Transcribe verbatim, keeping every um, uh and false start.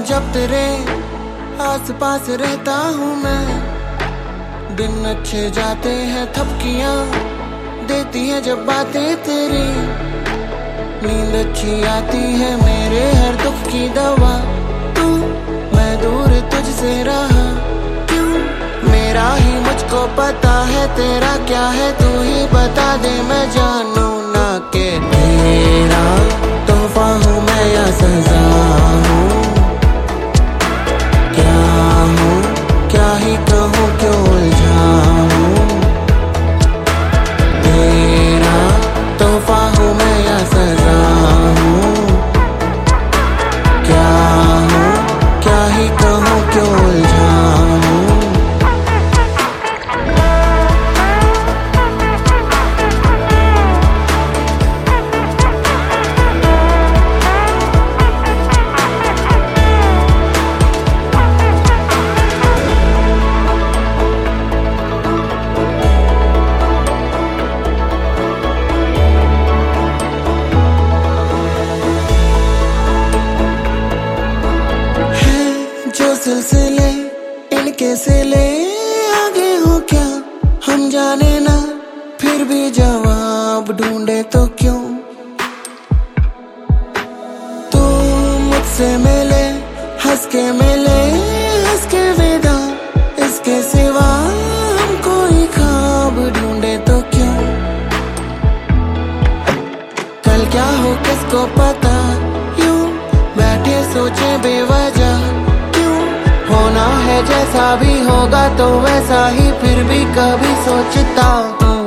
जब तेरे आस पास रहता हूँ मैं, दिन अच्छे जाते हैं, थपकियाँ देती है जब बातें तेरी, नींद अच्छी आती है मेरे हर दुख की दवा। तू मैं दूर तुझसे रहा क्यों, मेरा ही मुझको पता है, तेरा क्या है तू ही बता दे, मैं जानू ना के तेरा तोहफा हूँ मैं या सजा हूँ, क्या हूँ क्या ही कहूँ क्यों उलझा हूँ, तेरा तोहफा हूँ मैं या सजा हूँ, क्या हूँ क्या ही कहूँ क्यों उलझा हूँ। सिलसिले इनके सिले आगे हो क्या हम जाने ना, फिर भी जवाब ढूंढे तो क्यों। तू मुझसे मिले हंस के मिले हंस के विदा, इसके सिवा हम कोई ख्वाब ढूंढे तो क्यों। कल क्या हो किसको पता, यूं बैठे सोचे बेवजह, होना है जैसा भी होगा तो वैसा ही, फिर भी कभी सोचता हूँ